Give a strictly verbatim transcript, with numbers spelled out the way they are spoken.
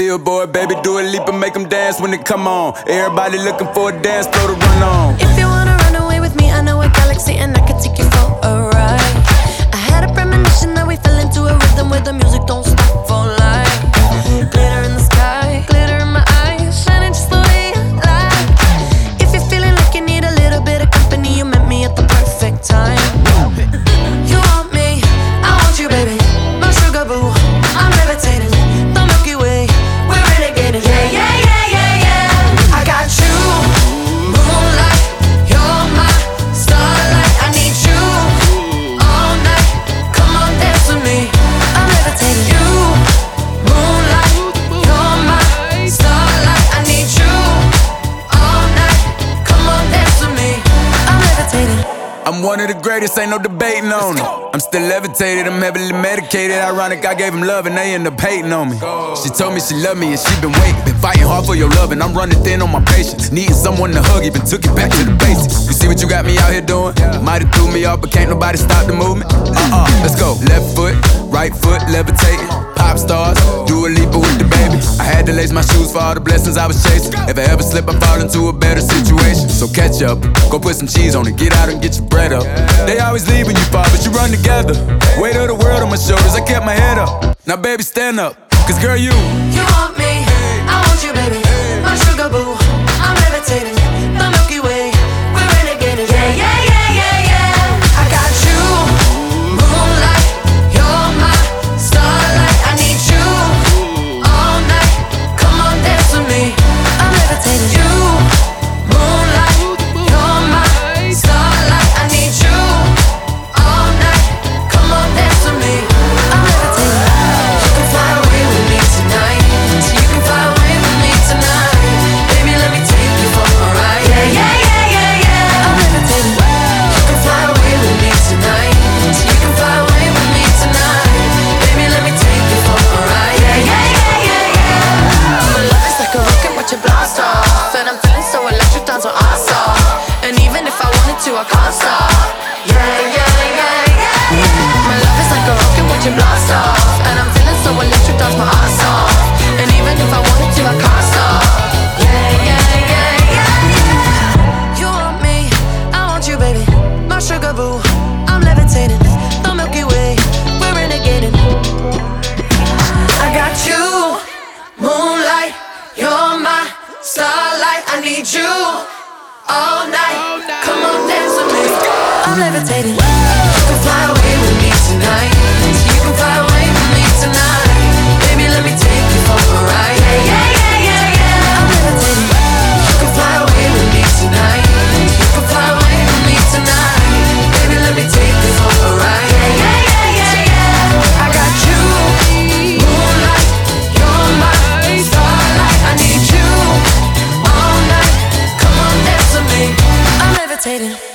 Billboard, baby, do a leap and make them dance when they come on. Everybody looking for a dance floor to run on. If you wanna run away with me, I know a galaxy and I can take you for a ride. I had a premonition that we fell into a rhythm where the music don't stop for life. Glitter in the sky, glitter in my eyes, shining just the way I like. If you're feeling like you need a little bit of company, you met me at the perfect time. You want me, I want you, baby, my sugar boo. I'm levitating, the Milky Way, we're renegading. Yeah, yeah, yeah, yeah, yeah. I got you, moonlight, you're my starlight. I need you all night. Come on, dance with me. I'm levitating. You, moonlight, you're my starlight. I need you all night. Come on, dance with me. I'm levitating. I'm one of the greatest, ain't no debating on it. I'm still levitated, I'm heavily medicated. Ironic, I gave them love and they end up hating on me. She told me she loved me and she been waiting. Been fighting hard for your love and I'm running thin on my patience. Needing someone to hug, even took it back to the basics. You see what you got me out here doing? Might have threw me off, but can't nobody stop the movement. Uh-uh, let's go. Left foot, right foot, levitating. Pop stars, do a leap with the baby. I had to lace my shoes for all the blessings I was chasing. If I ever slip, I fall into a better situation. So catch up, go put some cheese on it, get out and get your bread up. They always leave when you fall, but you run together. Weight of the world on my shoulders, I kept my head up. Now baby, stand up, cause girl, you You want me, I want you, baby, my sugar boo. I'm levitating, the Milky Way, we're renegading. Yeah, yeah, yeah, yeah, yeah. I got you, moonlight, you're my starlight. I need you all night. Come on, dance with me. I'm levitating. You, moonlight, you're my starlight. I need you all night. Come on, dance with me. I'm levitating. You can fly away with me tonight. You can fly away with me tonight. Baby, let me take you for a ride. Yeah, yeah, yeah, yeah, yeah. I'm levitating. You can fly away with me tonight. You can fly away with me tonight. Baby, let me take you for a ride. Yeah, yeah, yeah, yeah, yeah. My love is like a rocket, watch it blast off. And I'm feeling so electric, dance on our off. And even if I wanted to, I can't stop. Yeah, yeah, yeah, yeah, yeah. My love is like a rocket, watch it blast off. And I'm feeling so electric, dance my ass off. And even if I wanted to, I can't stop. Yeah, yeah, yeah, yeah, yeah. You want me, I want you, baby, my sugar boo. I'm levitating, the Milky Way, we're renegading. I got you, moonlight, you're my starlight. I need you all night. Come on, dance with me. I'm levitating. You can fly away with me tonight. You can fly away with me tonight. Baby, let me take you for a ride. Yeah, yeah, yeah, yeah, yeah. I'm levitating. You can fly away with me tonight. You can fly away with me tonight. Baby, let me take you for a ride. Yeah, yeah, yeah, yeah, yeah. I got you, moonlight, you're my starlight. I need you all night. Come on, dance with me. I'm levitating.